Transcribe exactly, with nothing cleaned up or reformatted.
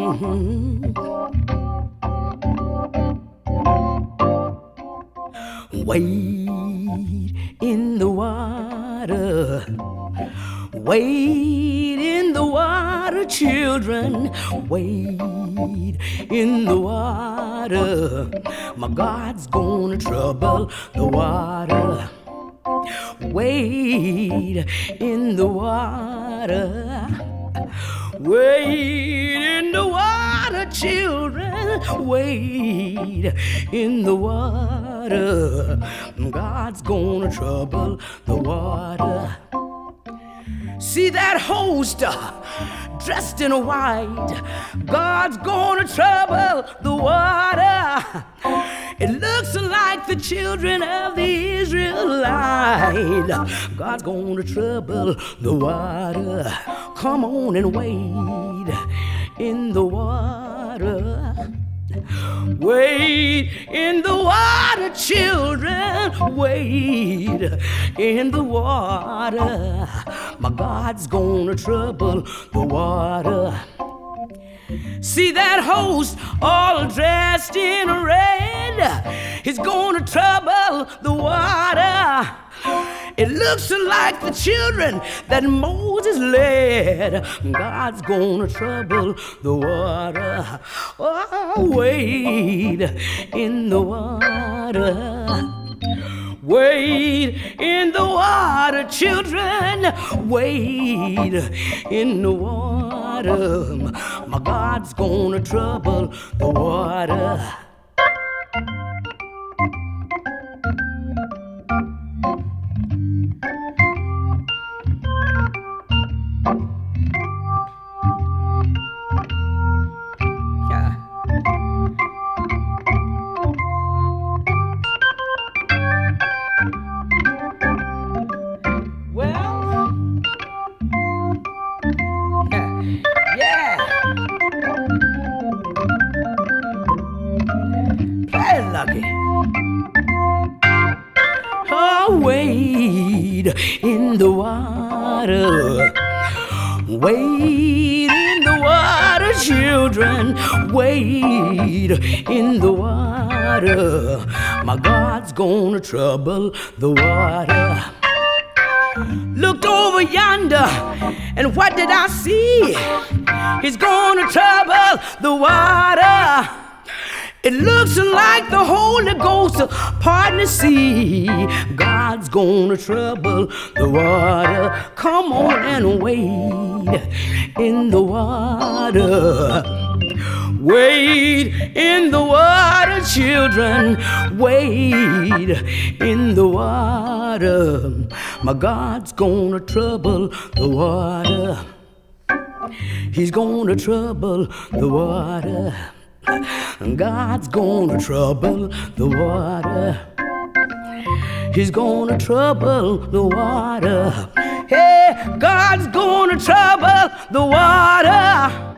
Wade in the water, wade in the water, children, wade in the water. My God's gonna trouble the water. Wade in the water, wade in the water, children, wade in the water. God's gonna trouble the water. See that host uh, dressed in white, God's gonna trouble the water. It looks like the children of the Israelite. God's gonna trouble the water. Come on and wade in the water. Wade in the water, children, wade in the water. My God's gonna trouble the water. See that host all dressed in red, he's gonna trouble the water. It looks like the children that Moses led. God's gonna trouble the water. Oh, wade in the water. Wade in the water, children, wade in the water. My God's gonna trouble the water. Lucky. Oh, wade in the water. Wade in the water, children. Wade in the water. My God's gonna trouble the water. Looked over yonder, and what did I see? He's gonna trouble the water. It looks like the Holy Ghost parting the sea. God's gonna trouble the water. Come on and wade in the water. Wade in the water, children. Wade in the water. My God's gonna trouble the water. He's gonna trouble the water. God's gonna trouble the water. He's gonna trouble the water. Hey, God's gonna trouble the water.